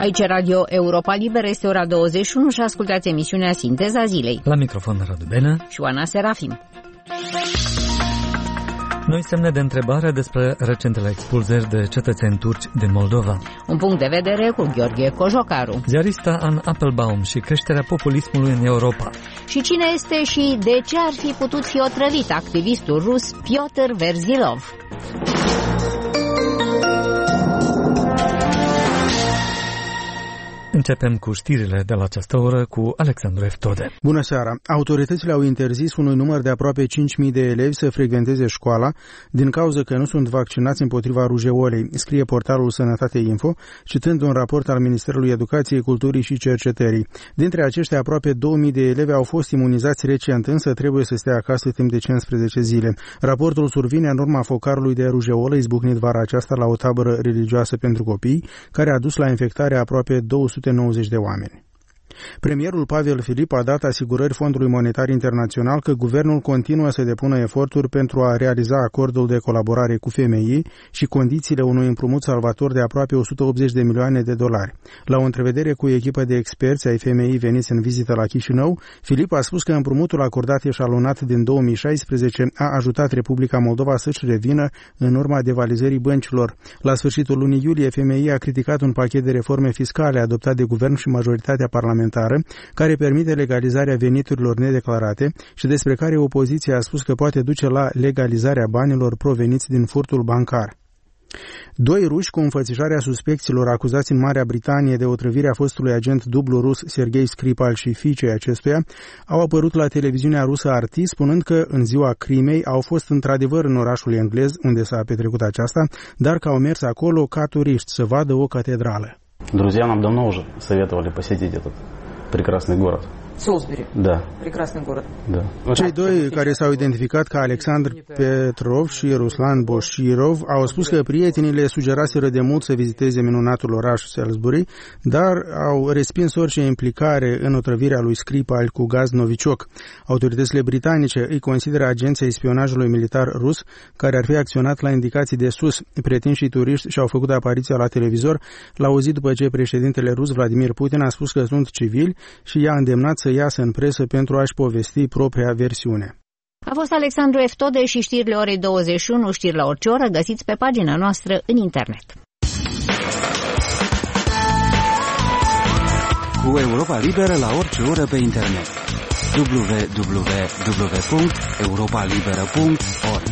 Aici Radio Europa Liberă, este ora 21 și ascultați emisiunea Sinteza Zilei. La microfon Radu Benă și Oana Serafim. Noi semne de întrebare despre recentele expulzări de cetățeni turci din Moldova. Un punct de vedere cu Gheorghe Cojocaru. Ziarista Ann Applebaum și creșterea populismului în Europa. Și cine este și de ce ar fi putut fi otrăvit activistul rus Piotr Verzilov. Începem cu știrile de la această oră cu Alexandru Eftode. Bună seara! Autoritățile au interzis unui număr de aproape 5.000 de elevi să frecventeze școala din cauza că nu sunt vaccinați împotriva rujeolei, scrie portalul Sănătate Info, citând un raport al Ministerului Educației, Culturii și Cercetării. Dintre aceștia, aproape 2.000 de elevi au fost imunizați recent, însă trebuie să stea acasă timp de 15 zile. Raportul survine în urma focarului de rujeolă izbucnit vara aceasta la o tabără religioasă pentru copii, care a dus la infectarea aproape 290 de oameni. Premierul Pavel Filip a dat asigurări Fondului Monetar Internațional că guvernul continuă să depună eforturi pentru a realiza acordul de colaborare cu FMI și condițiile unui împrumut salvator de aproape 180 de milioane de dolari. La o întrevedere cu echipă de experți ai FMI veniți în vizită la Chișinău, Filip a spus că împrumutul acordat eșalonat din 2016 a ajutat Republica Moldova să-și revină în urma devalizării băncilor. La sfârșitul lunii iulie, FMI a criticat un pachet de reforme fiscale adoptat de guvern și majoritatea parlamentară, care permite legalizarea veniturilor nedeclarate și despre care opoziția a spus că poate duce la legalizarea banilor proveniți din furtul bancar. Doi ruși cu înfățișarea suspecților acuzați în Marea Britanie de otrăvirea fostului agent dublu rus Sergei Skripal și fiicei acestuia au apărut la televiziunea rusă RT spunând că în ziua crimei au fost într-adevăr în orașul englez unde s-a petrecut aceasta, dar că au mers acolo ca turiști să vadă o catedrală. Друзья нам давно уже советовали посетить этот прекрасный город. Солсбери. Da. Прекрасный город. Da. Cei doi, care s-au identificat ca Alexandr Petrov și Ruslan Boshirov, au spus că prietenii le sugeraseră de mult să viziteze minunatul oraș Salisbury, dar au respins orice implicare în otrăvirea lui Skripal cu gaz novicioc. Autoritățile britanice îi consideră agenția spionajului militar rus, care ar fi acționat la indicații de sus. Pretinși turiști și-au făcut apariția la televizor la o zi după ce președintele rus Vladimir Putin a spus că sunt civili și i-a îndemnat să iasă în presă pentru a-și povesti propria versiune. A fost Alexandru Eftode și știrile orei 21, știri la orice oră, găsiți pe pagina noastră în internet. Cu Europa Liberă la orice oră pe internet. www.europalibera.org.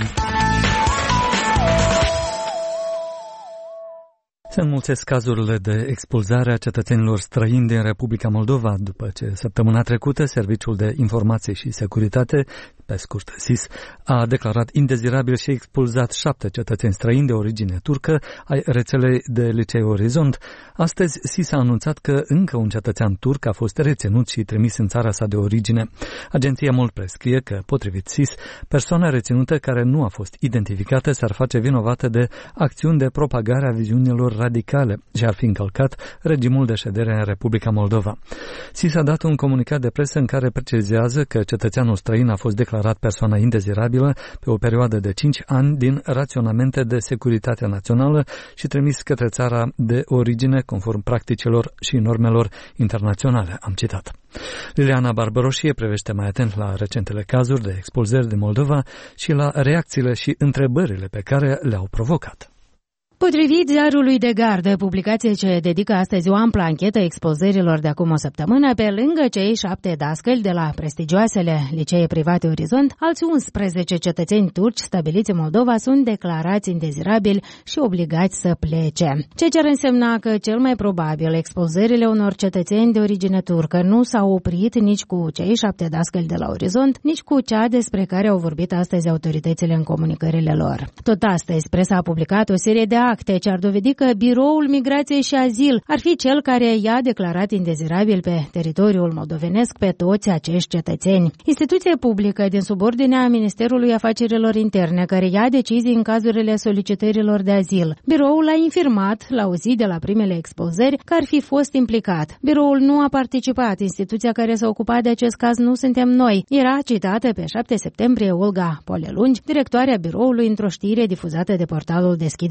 Se înmulțesc cazurile de expulzare a cetățenilor străini din Republica Moldova, după ce săptămâna trecută Serviciul de Informație și Securitate, pe scurt SIS, a declarat indezirabil și expulzat 7 cetățeni străini de origine turcă ai rețelei de licee Orizont. Astăzi SIS a anunțat că încă un cetățean turc a fost reținut și trimis în țara sa de origine. Agenția MOL prescrie că, potrivit SIS, persoana reținută care nu a fost identificată s-ar face vinovată de acțiuni de propagare a viziunilor radicale și ar fi încălcat regimul de ședere în Republica Moldova. SIS a dat un comunicat de presă în care precizează că cetățeanul străin a fost declarat persoană indezirabilă pe o perioadă de 5 ani din raționamente de securitate națională și trimis către țara de origine conform practicilor și normelor internaționale, am citat. Liliana Barbaroșie privește mai atent la recentele cazuri de expulzări din Moldova și la reacțiile și întrebările pe care le-au provocat. Potrivit ziarului de gardă, publicație ce dedică astăzi o amplă anchetă expozărilor de acum o săptămână, pe lângă cei 7 dascăli de la prestigioasele licee private Orizont, alți 11 cetățeni turci stabiliți în Moldova sunt declarați indezirabili și obligați să plece. Ceea ce ar însemna că cel mai probabil expozările unor cetățeni de origine turcă nu s-au oprit nici cu cei 7 dascăli de la Orizont, nici cu cea despre care au vorbit astăzi autoritățile în comunicările lor. Tot astăzi, presa a publicat o serie de acte ce ar dovedi că Biroul Migrației și Azil ar fi cel care i-a declarat indezirabil pe teritoriul moldovenesc pe toți acești cetățeni. Instituție publică din subordinea Ministerului Afacerilor Interne care ia decizii în cazurile solicitărilor de azil. Biroul a infirmat la o zi de la primele expozări că ar fi fost implicat. Biroul nu a participat. Instituția care s-a ocupat de acest caz nu suntem noi. Era citată pe 7 septembrie Olga Polelungi, directoarea biroului, într-o știre difuzată de portalul deschide.media.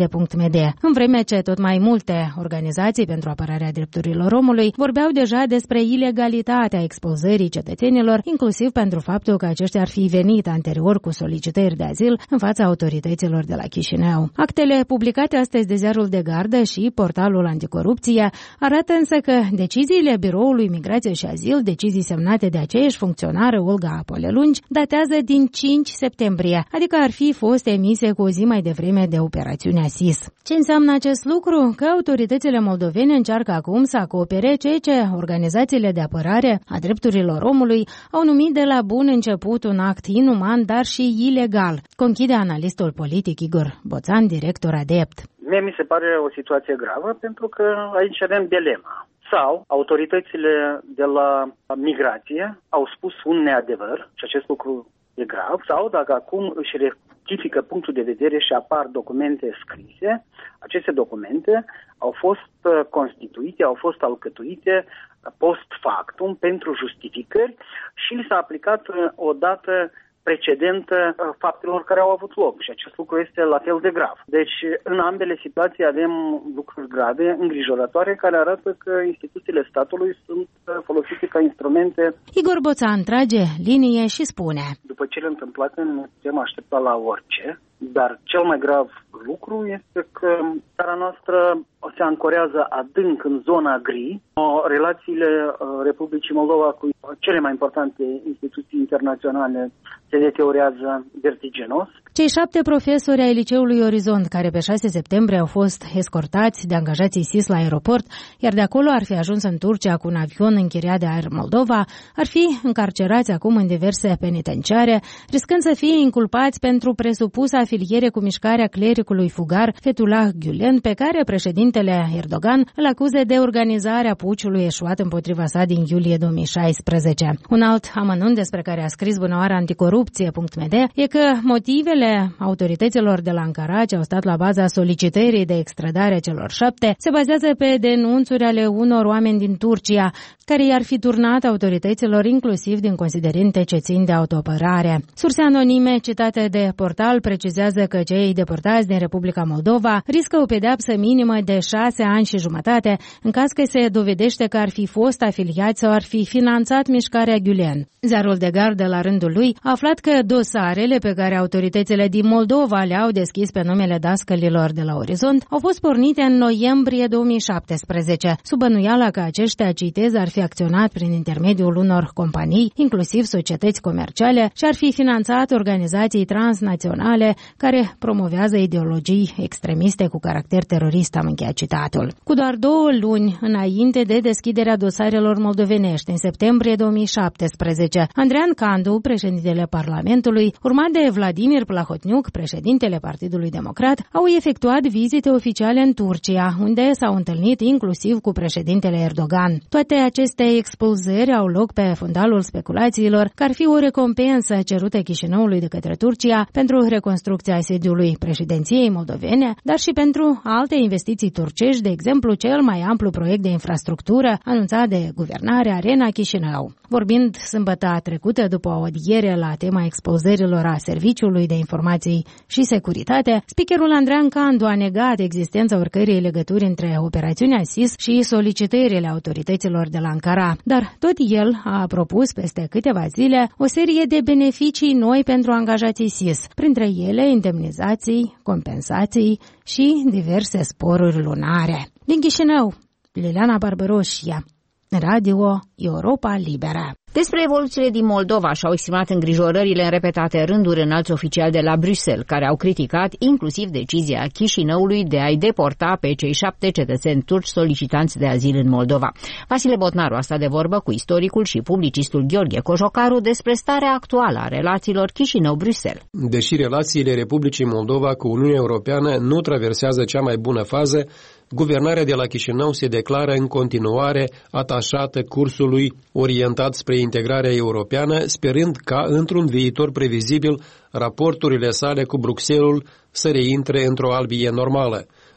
în vreme ce tot mai multe organizații pentru apărarea drepturilor omului vorbeau deja despre ilegalitatea expulzării cetățenilor, inclusiv pentru faptul că aceștia ar fi venit anterior cu solicitări de azil în fața autorităților de la Chișinău. Actele publicate astăzi de Ziarul de Gardă și portalul Anticorupție arată însă că deciziile Biroului Migrație și Azil, decizii semnate de aceeași funcționară, Olga Polelungi, datează din 5 septembrie, adică ar fi fost emise cu o zi mai devreme de operațiunea SIS. Ce înseamnă acest lucru? Că autoritățile moldovene încearcă acum să acopere ceea ce organizațiile de apărare a drepturilor omului au numit de la bun început un act inuman, dar și ilegal, conchide analistul politic Igor Boțan, director ADEPT. Mie mi se pare o situație gravă pentru că aici avem dilema. Sau autoritățile de la migrație au spus un neadevăr și acest lucru e grav, sau dacă acum își rectifică punctul de vedere și apar documente scrise, aceste documente au fost constituite, au fost alcătuite post factum pentru justificări și li s-a aplicat o dată precedentă faptelor care au avut loc și acest lucru este la fel de grav. Deci în ambele situații avem lucruri grave, îngrijorătoare, care arată că instituțiile statului sunt folosite ca instrumente. Igor Boțan trage linie și spune: după cele întâmplate ne putem aștepta la orice, dar cel mai grav lucru este că țara noastră se ancorează adânc în zona gri. Relațiile Republicii Moldova cu cele mai importante instituții internaționale se deteriorează vertiginos. Cei 7 profesori ai Liceului Orizont, care pe 6 septembrie au fost escortați de angajații SIS la aeroport, iar de acolo ar fi ajuns în Turcia cu un avion închiriat de Air Moldova, ar fi încarcerați acum în diverse penitenciare, riscând să fie inculpați pentru presupusă afiliere cu mișcarea clericului fugar Fethullah Gülen, pe care președintele Erdogan îl acuză de organizarea puciului eșuat împotriva sa din iulie 2016. Un alt amănunt despre care a scris bunăoară anticorupție.md e că motivele autorităților de la Ankara ce au stat la baza solicitării de extradare a celor 7 se bazează pe denunțuri ale unor oameni din Turcia, care i-ar fi turnat autorităților inclusiv din considerente ce țin de autoapărare. Surse anonime citate de portal precizează că cei deportați din Republica Moldova riscă o pedeapsă minimă de 6 ani și jumătate în caz că se dovedește că ar fi fost afiliați sau ar fi finanțat mișcarea Gülen. Ziarul de Gardă, la rândul lui, a aflat că dosarele pe care autoritățile din Moldova le-au deschis pe numele dascălilor de la Orizont au fost pornite în noiembrie 2017, sub bănuiala că aceștia, citez, ar fi acționat prin intermediul unor companii, inclusiv societăți comerciale, și ar fi finanțat organizații transnaționale care promovează ideologii extremiste cu caracter terorist, am încheiat citatul. Cu doar 2 luni înainte de deschiderea dosarelor moldovenești, în septembrie 2017, Andrean Candu, președintele Parlamentului, urmat de Vladimir Plahotniuc, președintele Partidului Democrat, au efectuat vizite oficiale în Turcia, unde s-au întâlnit inclusiv cu președintele Erdogan. Toate aceste expulzări au loc pe fundalul speculațiilor că ar fi o recompensă cerută Chișinăului de către Turcia pentru reconstrucția sediului președinției moldovene, dar și pentru alte investiții turcești, de exemplu cel mai amplu proiect de infrastructură anunțat de guvernare, Arena Chișinău. Vorbind sâmbătă trecută după o audiere la tema expulzărilor a Serviciului de Informații și Securitate, speakerul Andrean Candu a negat existența oricărei legături între operațiunea SIS și solicitările autorităților de la Ankara, dar tot el a propus peste câteva zile o serie de beneficii noi pentru angajații SIS, printre ele indemnizații, compensații și diverse sporuri lunare. Din Chișinău, Liliana Barbaroșia, Radio Europa Liberă. Despre evoluțiile din Moldova și-au exprimat îngrijorările în repetate rânduri înalți oficiali de la Bruxelles, care au criticat inclusiv decizia Chișinăului de a-i deporta pe cei 7 cetățeni turci solicitanți de azil în Moldova. Vasile Botnaru a stat de vorbă cu istoricul și publicistul Gheorghe Cojocaru despre starea actuală a relațiilor Chișinău-Bruxelles. Deși relațiile Republicii Moldova cu Uniunea Europeană nu traversează cea mai bună fază, guvernarea de la Chișinău se declară în continuare atașată cursului orientat spre integrarea europeană, sperând ca, într-un viitor previzibil, raporturile sale cu Bruxelles să reintre într-o albie normală.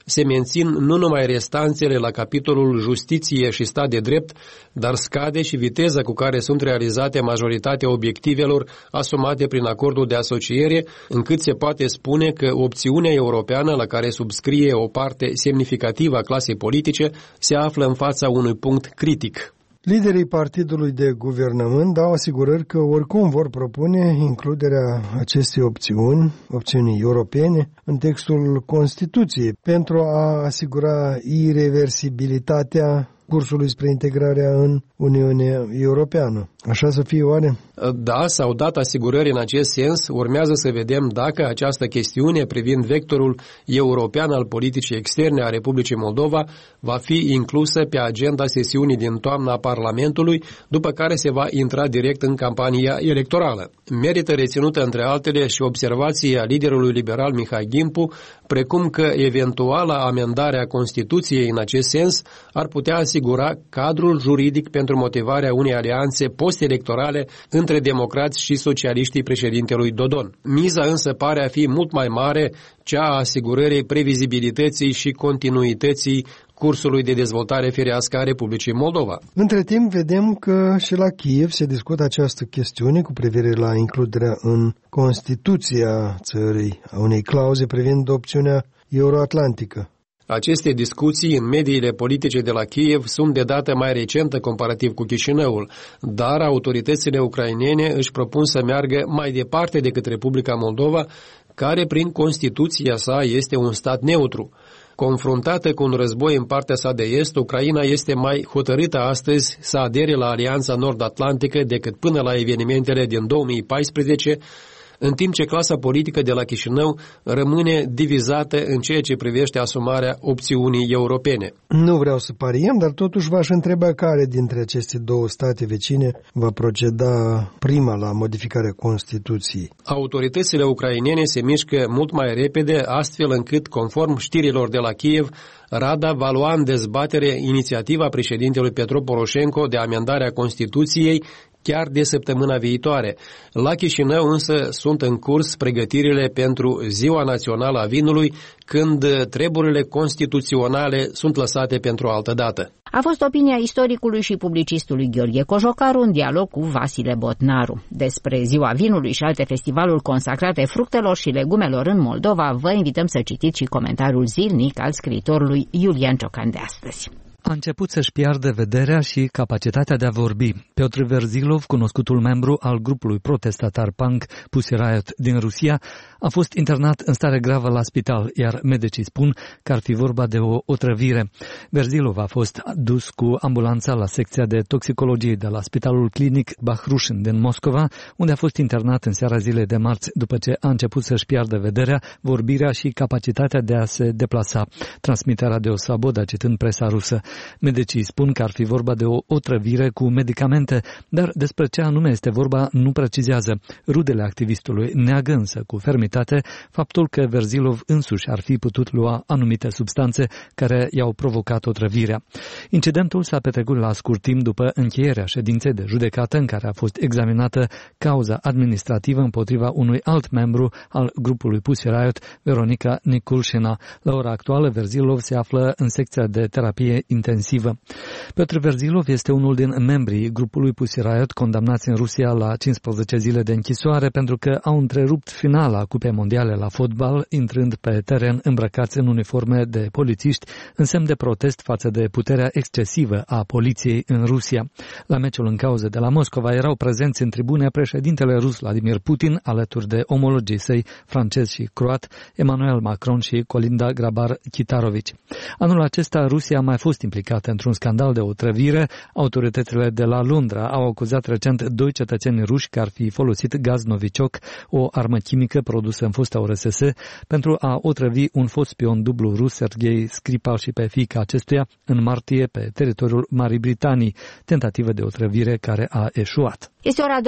se mențin nu numai restanțele la capitolul justiție și stat de drept, dar scade și viteza cu care sunt realizate majoritatea obiectivelor asumate prin acordul de asociere, încât se poate spune că opțiunea europeană la care subscrie o parte semnificativă a clasei politice se află în fața unui punct critic. Liderii partidului de guvernământ dau asigurări că oricum vor propune includerea acestei opțiunii europene, în textul Constituției, pentru a asigura ireversibilitatea cursului spre integrarea în Uniunea Europeană. Așa să fie oare? Da, s-au dat asigurări în acest sens. Urmează să vedem dacă această chestiune privind vectorul european al politicii externe a Republicii Moldova va fi inclusă pe agenda sesiunii din toamna Parlamentului, după care se va intra direct în campania electorală. Merită reținută între altele și observația liderului liberal Mihai Gimpu, precum că eventuala amendare a Constituției în acest sens ar putea asigura cadrul juridic pentru motivarea unei alianțe post-electorale între democrați și socialiștii președintelui Dodon. Miza însă pare a fi mult mai mare, cea a asigurării previzibilității și continuității cursului de dezvoltare firească a Republicii Moldova. Între timp, vedem că și la Kiev se discută această chestiune cu privire la includerea în Constituția țării a unei clauze privind opțiunea euroatlantică. Aceste discuții în mediile politice de la Kiev sunt de dată mai recentă comparativ cu Chișinăul, dar autoritățile ucrainene își propun să meargă mai departe decât Republica Moldova, care prin Constituția sa este un stat neutru. Confruntată cu un război în partea sa de est, Ucraina este mai hotărâtă astăzi să adere la Alianța Nord-Atlantică decât până la evenimentele din 2014, în timp ce clasa politică de la Chișinău rămâne divizată în ceea ce privește asumarea opțiunii europene. Nu vreau să pariem, dar totuși v-aș întreba care dintre aceste două state vecine va proceda prima la modificarea Constituției. Autoritățile ucrainene se mișcă mult mai repede, astfel încât, conform știrilor de la Kiev, Rada va lua în dezbatere inițiativa președintelui Petro Poroșenko de amendare a Constituției chiar de săptămâna viitoare. La Chișinău însă sunt în curs pregătirile pentru Ziua Națională a Vinului, când treburile constituționale sunt lăsate pentru o altă dată. A fost opinia istoricului și publicistului Gheorghe Cojocaru în dialog cu Vasile Botnaru. Despre Ziua Vinului și alte festivaluri consacrate fructelor și legumelor în Moldova, vă invităm să citiți și comentariul zilnic al scriitorului Iulian Ciocan de astăzi. A început să-și piardă vederea și capacitatea de a vorbi. Piotr Verzilov, cunoscutul membru al grupului protestatar punk Pussy Riot din Rusia, a fost internat în stare gravă la spital, iar medicii spun că ar fi vorba de o otrăvire. Verzilov a fost dus cu ambulanța la secția de toxicologie de la Spitalul Clinic Bahrushin din Moscova, unde a fost internat în seara zilei de marți, după ce a început să-și piardă vederea, vorbirea și capacitatea de a se deplasa. Transmite Radio Svoboda, citând presa rusă. Medicii spun că ar fi vorba de o otrăvire cu medicamente, dar despre ce anume este vorba nu precizează. Rudele activistului neagă însă cu fermitate faptul că Verzilov însuși ar fi putut lua anumite substanțe care i-au provocat otrăvirea. Incidentul s-a petrecut la scurt timp după încheierea ședinței de judecată în care a fost examinată cauza administrativă împotriva unui alt membru al grupului Pussy Riot, Veronica Nikulshina. La ora actuală, Verzilov se află în secția de terapie intensivă. Piotr Verzilov este unul din membrii grupului Pussy Riot condamnați în Rusia la 15 zile de închisoare pentru că au întrerupt finala Cupei Mondiale la fotbal, intrând pe teren îmbrăcați în uniforme de polițiști în semn de protest față de puterea excesivă a poliției în Rusia. La meciul în cauză de la Moscova erau prezenți în tribune președintele rus Vladimir Putin, alături de omologii săi francez și croat Emmanuel Macron și Kolinda Grabar-Kitarovici. Anul acesta Rusia a mai fost implicată într-un scandal de otrăvire. Autoritățile de la Londra au acuzat recent 2 cetățeni ruși că ar fi folosit gaz Novichok, o armă chimică produsă în fosta URSS, pentru a otrăvi un fost spion dublu rus, Sergei Skripal, și pe fiica acestuia în martie pe teritoriul Marii Britanii, tentativă de otrăvire care a eșuat. Este ora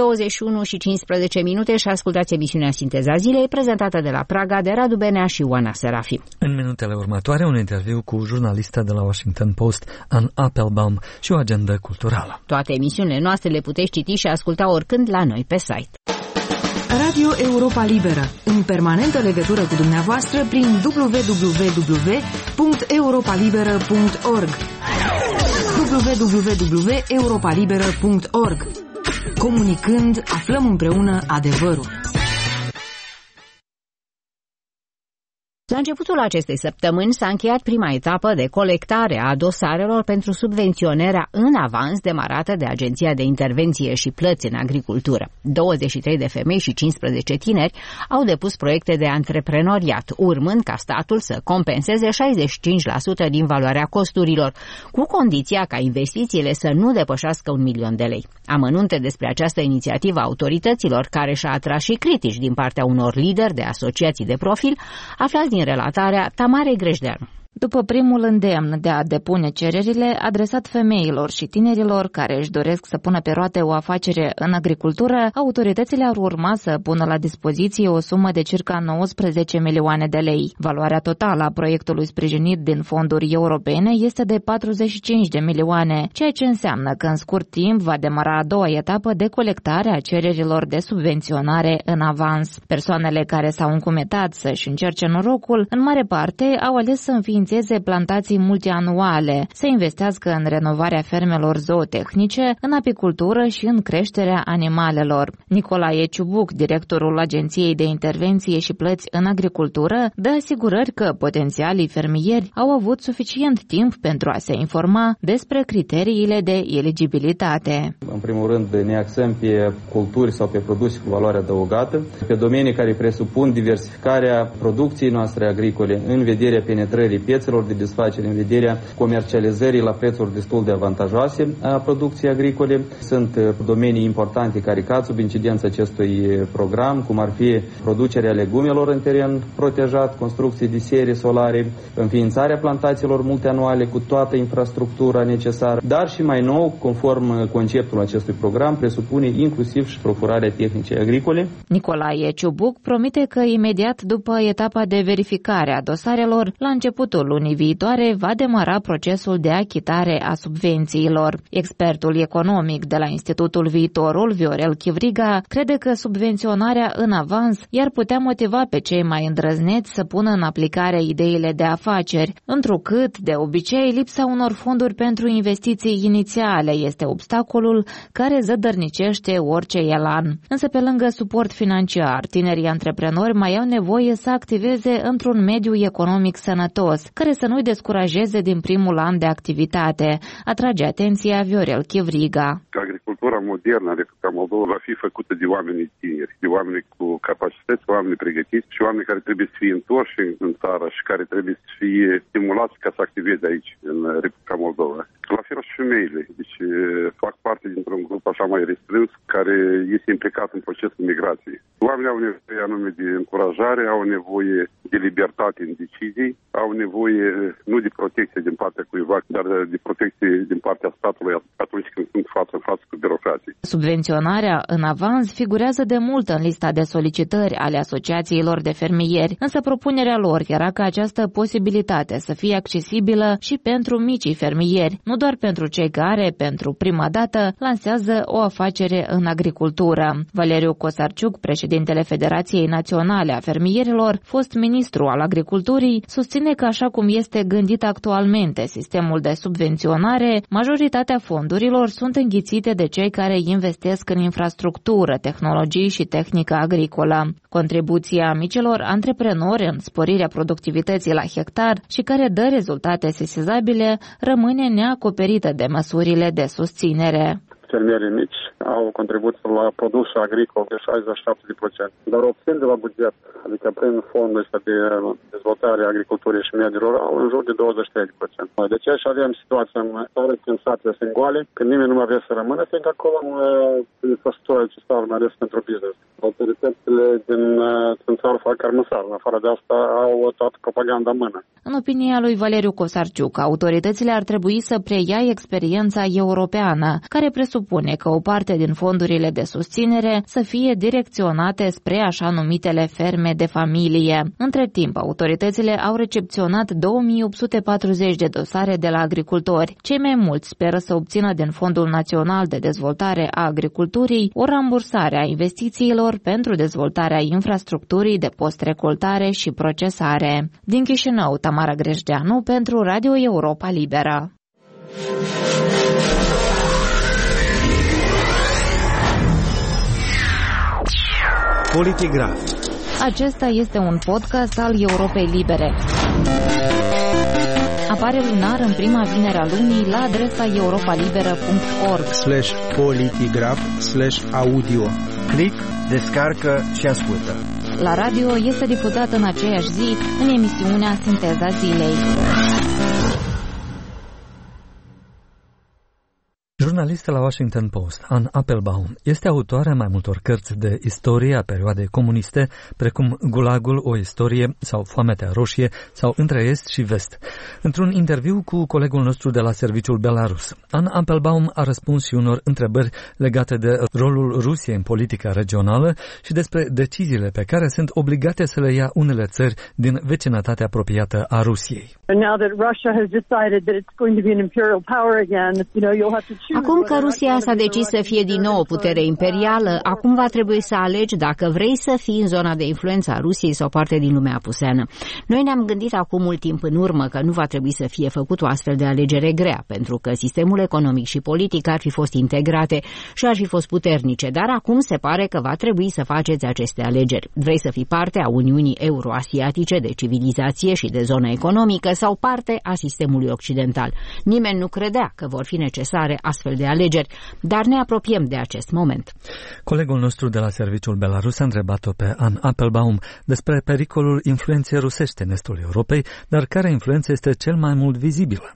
21:15 și ascultați emisiunea Sinteza Zilei, prezentată de la Praga de Radu Benea și Oana Serafi. În minutele următoare, un interviu cu jurnalista de la Washington Post, Ann Applebaum, și o agendă culturală. Toate emisiunile noastre le puteți citi și asculta oricând la noi pe site. Radio Europa Liberă, în permanentă legătură cu dumneavoastră prin www.europalibera.org. www.europalibera.org. Comunicând, aflăm împreună adevărul. La începutul acestei săptămâni s-a încheiat prima etapă de colectare a dosarelor pentru subvenționarea în avans demarată de Agenția de Intervenție și Plăți în Agricultură. 23 de femei și 15 tineri au depus proiecte de antreprenoriat, urmând ca statul să compenseze 65% din valoarea costurilor, cu condiția ca investițiile să nu depășească 1 milion de lei. Amănunte despre această inițiativă a autorităților, care și-a atras și critici din partea unor lideri de asociații de profil, aflați din relatarea Tamarei Grejdeanu. După primul îndemn de a depune cererile adresat femeilor și tinerilor care își doresc să pună pe roate o afacere în agricultură, autoritățile ar urma să pună la dispoziție o sumă de circa 19 milioane de lei. Valoarea totală a proiectului sprijinit din fonduri europene este de 45 de milioane, ceea ce înseamnă că în scurt timp va demara a doua etapă de colectare a cererilor de subvenționare în avans. Persoanele care s-au încumetat să-și încerce norocul, în mare parte au ales să înființeze plantații multianuale, să investească în renovarea fermelor zootehnice, în apicultură și în creșterea animalelor. Nicolae Ciubuc, directorul Agenției de Intervenție și Plăți în Agricultură, dă asigurări că potențialii fermieri au avut suficient timp pentru a se informa despre criteriile de eligibilitate. În primul rând, ne axăm pe culturi sau pe produse cu valoare adăugată, pe domenii care presupun diversificarea producției noastre agricole în vederea penetrării piețelor de desfacere, în vederea comercializării la prețuri destul de avantajoase a producției agricole. Sunt domenii importante care cad sub incidența acestui program, cum ar fi producerea legumelor în teren protejat, construcții de serii solare, înființarea plantațiilor multianuale cu toată infrastructura necesară, dar și mai nou, conform conceptului acestui program, presupune inclusiv și procurarea tehnicii agricole. Nicolae Ciubuc promite că imediat după etapa de verificare a dosarelor, la începutul lunii viitoare va demara procesul de achitare a subvențiilor. Expertul economic de la Institutul Viitorul, Viorel Chivriga, crede că subvenționarea în avans i-ar putea motiva pe cei mai îndrăzneți să pună în aplicare ideile de afaceri, întrucât, de obicei, lipsa unor fonduri pentru investiții inițiale este obstacolul care zădărnicește orice elan. Însă, pe lângă suport financiar, tinerii antreprenori mai au nevoie să activeze într-un mediu economic sănătos, care să nu-i descurajeze din primul an de activitate, atrage atenția Viorel Chivriga. Agricultura modernă în Republica Moldova va fi făcută de oameni tineri, de oameni cu capacități, oameni pregătiți și oameni care trebuie să fie întorși în țară și care trebuie să fie stimulați ca să activeze aici, în Republica Moldova. La fel și femeile, deci fac parte dintr-un grup așa mai restrâns care este implicat în procesul migrației. Oamenii au nevoie anume de încurajare, au nevoie de libertate în decizii, au nevoie nu de protecție din partea cuiva, dar de protecție din partea statului atunci când sunt față în față cu birocrații. Subvenționarea în avans figurează de mult în lista de solicitări ale asociațiilor de fermieri, însă propunerea lor era ca această posibilitate să fie accesibilă și pentru micii fermieri, nu doar pentru cei care, pentru prima dată, lansează o afacere în agricultură. Valeriu Cosarciuc, președintele Federației Naționale a Fermierilor, fost ministru al agriculturii, susține că așa cum este gândit actualmente sistemul de subvenționare, majoritatea fondurilor sunt înghițite de cei care investesc în infrastructură, tehnologii și tehnică agricolă. Contribuția micilor antreprenori în sporirea productivității la hectar și care dă rezultate sesizabile rămâne neacoperită de măsurile de susținere. Fermierii mici au contribuție la produsul agricol de 67%, dar obțin de la buget, adică prin fondul ăsta de dezvoltare a agriculturii și mediul rural, în jur de 23%. De ce și avem situația în care când satele sunt goale, când nimeni nu mai vrea să rămână, fiindcă acolo infrastructura necesară, mai ales pentru business. Autoritățile din țară fac carmăsar, în afară de asta au toată propaganda în mână. În opinia lui Valeriu Cosarciuc, autoritățile ar trebui să preia experiența europeană, care presupune presupune că o parte din fondurile de susținere să fie direcționate spre așa numitele ferme de familie. Între timp, autoritățile au recepționat 2840 de dosare de la agricultori. Cei mai mulți speră să obțină din Fondul Național de Dezvoltare a Agriculturii o rambursare a investițiilor pentru dezvoltarea infrastructurii de post-recoltare și procesare. Din Chișinău, Tamara Grejdeanu pentru Radio Europa Liberă. Politigraf. Acesta este un podcast al Europei Libere. Apare lunar în prima vinere a lunii la adresa europalibera.org/politigraf/audio. Click, descarcă și ascultă. La radio este difuzat în aceeași zi în emisiunea Sinteza Zilei. Jurnalistă la Washington Post, Ann Applebaum, este autoarea mai multor cărți de istorie a perioadei comuniste, precum Gulagul, o istorie, sau Foametea roșie, sau Între Est și Vest. Într-un interviu cu colegul nostru de la Serviciul Belarus, Ann Applebaum a răspuns și unor întrebări legate de rolul Rusiei în politica regională și despre deciziile pe care sunt obligate să le ia unele țări din vecinătatea apropiată a Rusiei. Acum că Rusia s-a decis să fie din nou o putere imperială, acum va trebui să alegi dacă vrei să fii în zona de influență a Rusiei sau parte din lumea apuseană. Noi ne-am gândit acum mult timp în urmă că nu va trebui să fie făcut o astfel de alegere grea, pentru că sistemul economic și politic ar fi fost integrate și ar fi fost puternice, dar acum se pare că va trebui să faceți aceste alegeri. Vrei să fii parte a Uniunii Euroasiatice de civilizație și de zonă economică sau parte a sistemului occidental. Nimeni nu credea că vor fi necesare astfel de alegeri, dar ne apropiem de acest moment. Colegul nostru de la Serviciul Belarus a întrebat-o pe Ann Applebaum despre pericolul influenței rusești în estul Europei, dar care influență este cel mai mult vizibilă.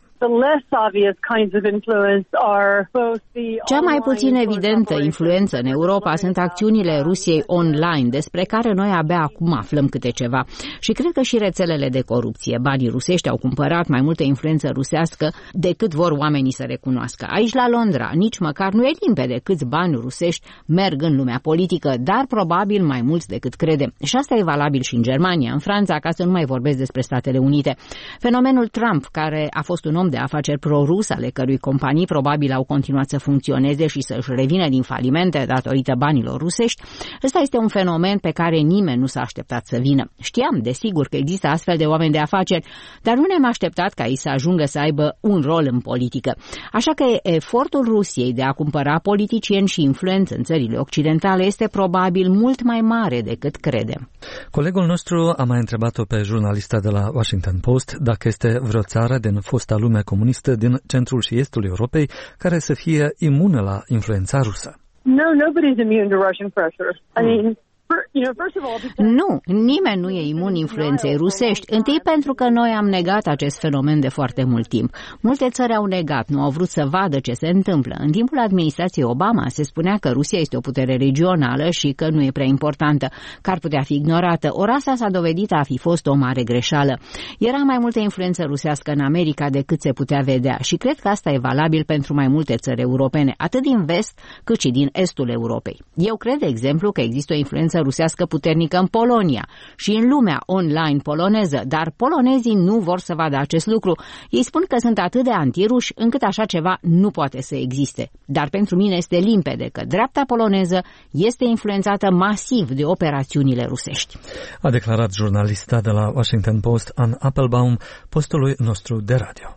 Cea mai puțin evidentă influență în Europa sunt acțiunile Rusiei online, despre care noi abia acum aflăm câte ceva. Și cred că și rețelele de corupție. Banii rusești au cumpărat mai multă influență rusească decât vor oamenii să recunoască. Aici la Londra nici măcar nu e limpede câți bani rusești merg în lumea politică, dar probabil mai mulți decât credem. Și asta e valabil și în Germania, în Franța, ca să nu mai vorbesc despre Statele Unite. Fenomenul Trump, care a fost un om de afaceri pro-rus, ale cărui companii probabil au continuat să funcționeze și să-și revină din falimente datorită banilor rusești, ăsta este un fenomen pe care nimeni nu s-a așteptat să vină. Știam, desigur, că există astfel de oameni de afaceri, dar nu ne-am așteptat ca ei să ajungă să aibă un rol în politică. Așa că efortul Rusiei de a cumpăra politicieni și influență în țările occidentale este probabil mult mai mare decât credem. Colegul nostru a mai întrebat-o pe jurnalista de la Washington Post dacă este vreo țară din fosta lume comunistă din centrul și estul Europei care să fie imună la influența rusă. No, nobody's immune to Russian pressure. I mean, Nu, nimeni nu e imun influenței rusești, întâi pentru că noi am negat acest fenomen de foarte mult timp. Multe țări au negat, nu au vrut să vadă ce se întâmplă. În timpul administrației Obama se spunea că Rusia este o putere regională și că nu e prea importantă, că ar putea fi ignorată. Ori asta s-a dovedit a fi fost o mare greșeală. Era mai multă influență rusească în America decât se putea vedea și cred că asta e valabil pentru mai multe țări europene, atât din vest cât și din estul Europei. Eu cred, de exemplu, că există o influență rusească puternică în Polonia și în lumea online poloneză, dar polonezii nu vor să vadă acest lucru. Ei spun că sunt atât de antiruși încât așa ceva nu poate să existe. Dar pentru mine este limpede că dreapta poloneză este influențată masiv de operațiunile rusești. A declarat jurnalista de la Washington Post, Ann Applebaum, postului nostru de radio.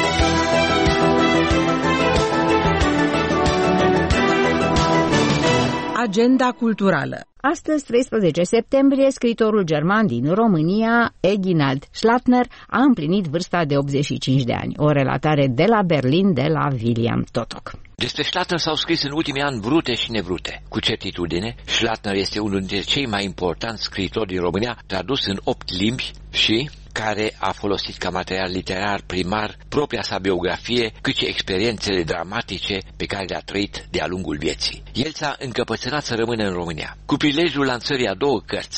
Agenda culturală. Astăzi, 13 septembrie, scriitorul german din România, Eginald Schlattner, a împlinit vârsta de 85 de ani. O relatare de la Berlin, de la William Totok. Despre Schlattner s-au scris în ultimii ani vrute și nevrute. Cu certitudine, Schlattner este unul dintre cei mai importanți scriitori din România, tradus în 8 limbi și care a folosit ca material literar primar propria sa biografie, cât și experiențele dramatice pe care le-a trăit de-a lungul vieții. El s-a încăpățânat să rămână în România. Cu prilejul lansării a 2 cărți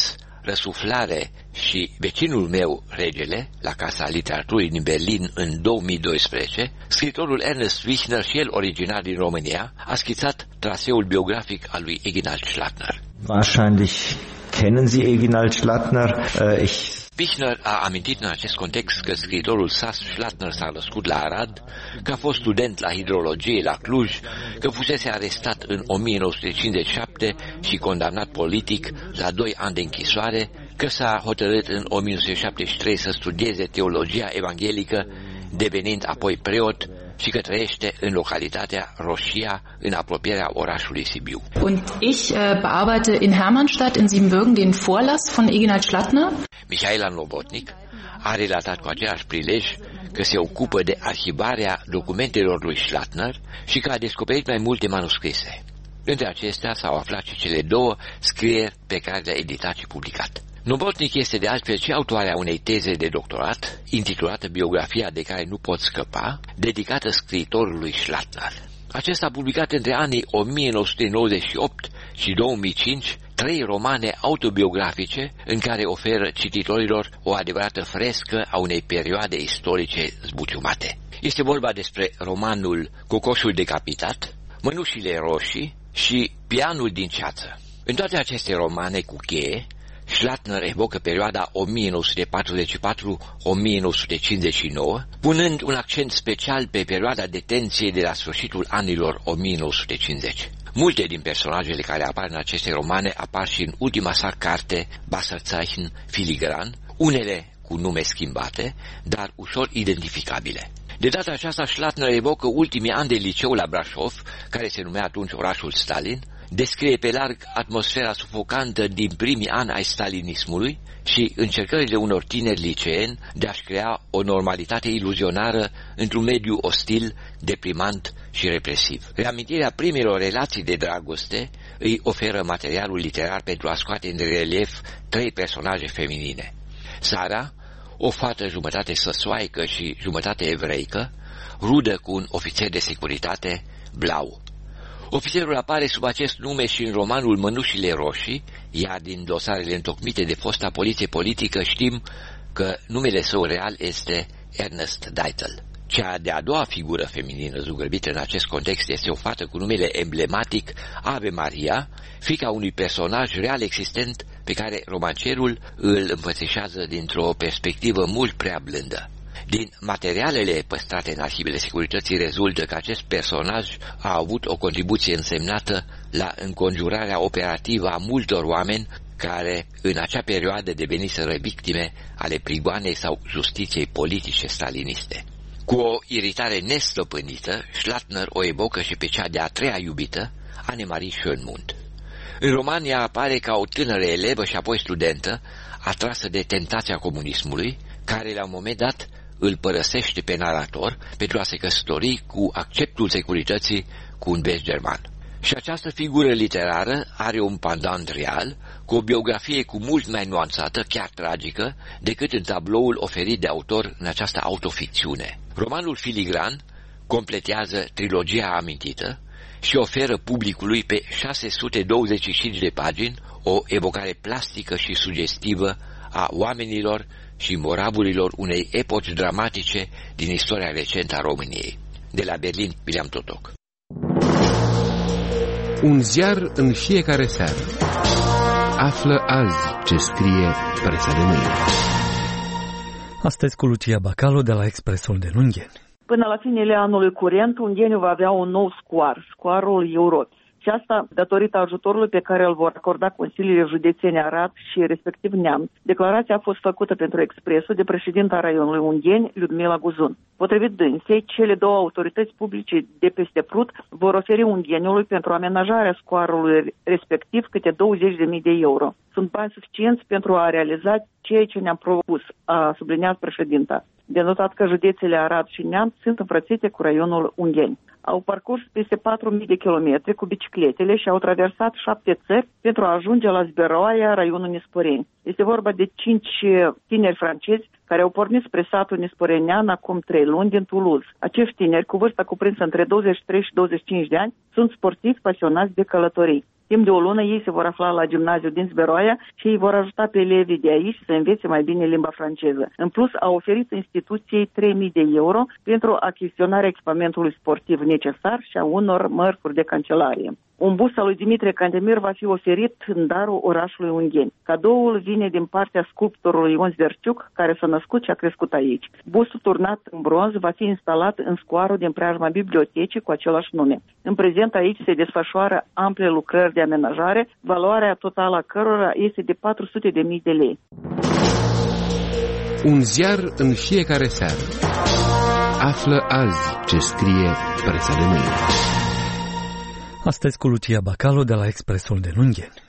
Răsuflare și Vecinul meu, regele, la Casa Literaturii din Berlin în 2012, scriitorul Ernest Wichner, și el originar din România, a schițat traseul biografic al lui Eginald Schlattner. Wahrscheinlich kennen Sie Eginald Schlattner. Wichner a amintit în acest context că scriitorul sas Schlattner s-a născut la Arad, că a fost student la hidrologie la Cluj, că fusese arestat în 1957 și condamnat politic la 2 ani de închisoare, că s-a hotărât în 1973 să studieze teologia evanghelică, devenind apoi preot, și că trăiește în localitatea Roșia, în apropierea orașului Sibiu. Und ich bearbeite in Hermannstadt in Siebenbürgen den Vorlass von Eginald Schlattner. Mihaela Novotnic a relatat cu același prilej că se ocupă de arhivarea documentelor lui Schlattner și că a descoperit mai multe manuscrise. Între acestea s-au aflat și cele 2 scrieri pe care le-a editat și publicat. Novotnic este de altfel și autoarea unei teze de doctorat, intitulată Biografia de care nu pot scăpa, dedicată scriitorului Schlattner. Acesta a publicat între anii 1998 și 2005 3 romane autobiografice în care oferă cititorilor o adevărată frescă a unei perioade istorice zbuciumate. Este vorba despre romanul Cocoșul decapitat, Mănușile roșii și Pianul din ceață. În toate aceste romane cu cheie, Schlattner evocă perioada 1944-1959, punând un accent special pe perioada de tensie de la sfârșitul anilor 1950. Multe din personajele care apar în aceste romane apar și în ultima sa carte, Wasserzeichen Filigran, unele cu nume schimbate, dar ușor identificabile. De data aceasta, Schlattner evocă ultimii ani de liceu la Brașov, care se numea atunci orașul Stalin, descrie pe larg atmosfera sufocantă din primii ani ai stalinismului și încercările unor tineri liceeni de a-și crea o normalitate iluzionară într-un mediu ostil, deprimant și represiv. Reamintirea primelor relații de dragoste îi oferă materialul literar pentru a scoate în relief 3 personaje feminine. Sara, o fată jumătate săsoaică și jumătate evreică, rudă cu un ofițer de securitate, Blau. Ofițerul apare sub acest nume și în romanul Mănușile roșii, iar din dosarele întocmite de fosta poliție politică știm că numele său real este Ernest Deitel. Cea de-a doua figură feminină zugrăvită în acest context este o fată cu numele emblematic Ave Maria, fiica unui personaj real existent pe care romancerul îl înfățișează dintr-o perspectivă mult prea blândă. Din materialele păstrate în arhivele securității rezultă că acest personaj a avut o contribuție însemnată la înconjurarea operativă a multor oameni care în acea perioadă deveniseră victime ale prigoanei sau justiției politice staliniste. Cu o iritare nestăpânită, Schlattner o evocă și pe cea de-a 3-a iubită, Annemarie Schönmund. În roman ea apare ca o tânără elevă și apoi studentă, atrasă de tentația comunismului, care la un moment dat îl părăsește pe narator pentru a se căsători cu acceptul securității cu un best german. Și această figură literară are un pendant real, cu o biografie cu mult mai nuanțată, chiar tragică, decât în tabloul oferit de autor în această autoficțiune. Romanul Filigran completează trilogia amintită și oferă publicului pe 625 de pagini o evocare plastică și sugestivă a oamenilor și moravurilor unei epoci dramatice din istoria recentă a României. De la Berlin, William Totoc. Un ziar în fiecare seară. Află azi ce scrie presa de mâine. Astăzi cu Lucia Bacalo de la Expresul de Ungheni. Până la finele anului curent, Ungheniu va avea un nou scoarul Europei. Și asta datorită ajutorului pe care îl vor acorda Consiliile Județene Arad și respectiv Neamț. Declarația a fost făcută pentru Expresul de președinta raionului Ungheni, Ludmila Guzun. Potrivit dânsei, cele 2 autorități publice de peste Prut vor oferi Ungheniului pentru amenajarea scoarului respectiv câte 20.000 de euro. Sunt bani suficienți pentru a realiza ceea ce ne-am propus, a subliniat președinta. De notat că județele Arad și Neamț sunt înfrățite cu raionul Ungheni. Au parcurs peste 4.000 de kilometri cu bicicletele și au traversat 7 țări pentru a ajunge la Zberoaia, raionul Nisporeni. Este vorba de 5 tineri francezi care au pornit spre satul nisporenean acum 3 luni din Toulouse. Acești tineri, cu vârsta cuprinsă între 23 și 25 de ani, sunt sportivi pasionați de călătorii. Timp de o lună ei se vor afla la gimnaziul din Zberoaia și ei vor ajuta pe elevii de aici să învețe mai bine limba franceză. În plus, au oferit instituției 3.000 de euro pentru achiziționarea echipamentului sportiv necesar și a unor mărfuri de cancelarie. Un bus al lui Dimitrie Cantemir va fi oferit în darul orașului Ungheni. Cadoul vine din partea sculptorului Ion Zverciuc, care s-a născut și a crescut aici. Busul turnat în bronz va fi instalat în scoarul din preajma bibliotecii cu același nume. În prezent aici se desfășoară ample lucrări de amenajare, valoarea totală a cărora este de 400.000 de lei. Un ziar în fiecare seară. Află azi ce scrie presa de mâine. Astăzi cu Lucia Bacalo de la Expresul de Ungheni.